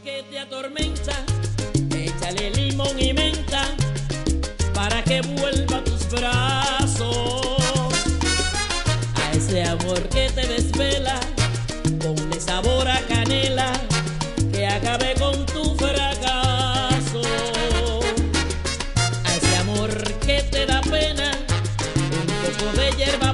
que te atormenta, échale limón y menta para que vuelva a tus brazos. A ese amor que te desvela, ponle sabor a canela, que acabe con tu fracaso. A ese amor que te da pena, un poco de hierba